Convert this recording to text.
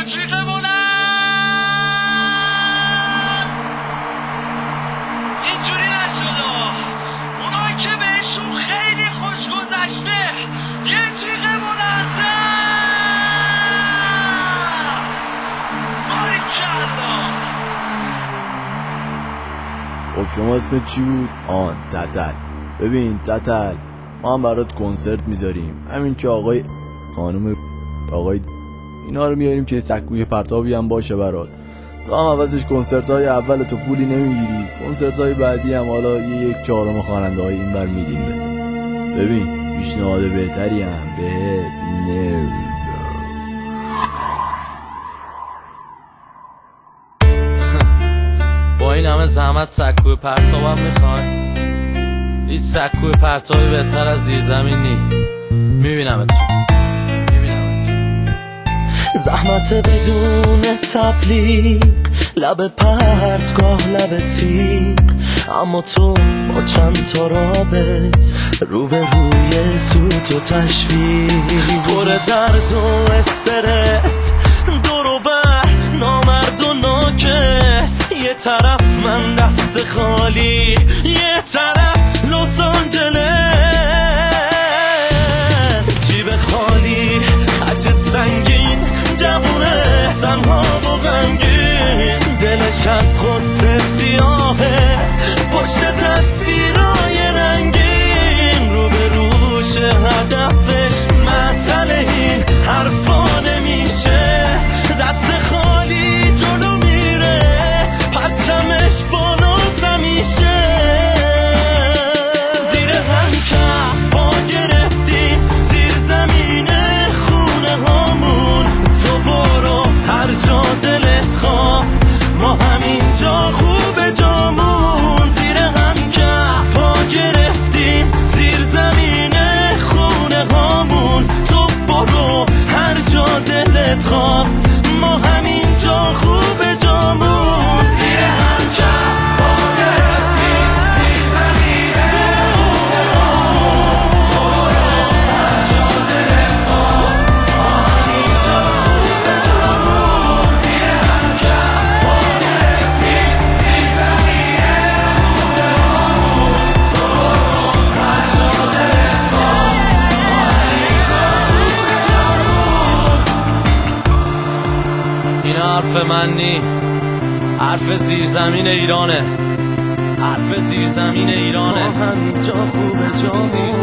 جیغ بلند. اینجوری نشد. اونایی که بهشون خیلی خوش گذشته یه جیغ بلندتر. باریکلا. خب شما اسمت چی بود؟ تتل. ببین تتل، ما هم برات کنسرت میذاریم، همین که آقای خانم آقای اینا رو میاریم که سکوی پرتابی هم باشه برات. تو هم عوضش کنسرت های اول تو پولی نمیگیری، کنسرت های بعدی هم حالا 1/4 خواننده های این بر میدیم. ببین پیشنهاد بهتری هم بهت نمیدم. با این همه زحمت سکوی پرتابم میخوای؟ هیچ سکوی پرتابی بهتر از زیرزمین نی. میبینمتون. زحمت بدون تبلیغ، لب پرتگاه لب تیغ، اما تو با چند تا رابط رو به روی سوت و تشویق، پر درد و استرس، دور و بر نامرد و ناکس، یه طرف من دست خالی، یه طرف لس آنجلس، جیب خالی، خرج سنگین، جوونه تنها و غمگین، دلش از غصه سیاهه، پشت تصویرای رنگین، رو به روش هدفش معطل، این حرفا نمیشه، دست خالی جلو میره، پرچمش بالاست همیشه، زیر هم کف پا گرفتیم، زیر زمین خونه هامون، تو برو هر جا دلت خواست، ما همینجا خوب جامون، زیر هم کف پا گرفتیم، زیر زمین خونه هامون، تو برو هر جا دلت خواست، ما همینجا خوب جامون، زیر هم کف پا گرفتیم، زیر زمین خونه هامون، تو برو هر جا دلت خواست، ما همینجا خوب جامون، زیر هم کف پا گرفتیم، زیر زمین خونه هامون، تو برو هر جا دلت خواست، ما همینجا خوب جامون. این حرف من نی، حرف زیرزمین ایرانه، حرف زیرزمین ایرانه، ما همینجا خوب جامون.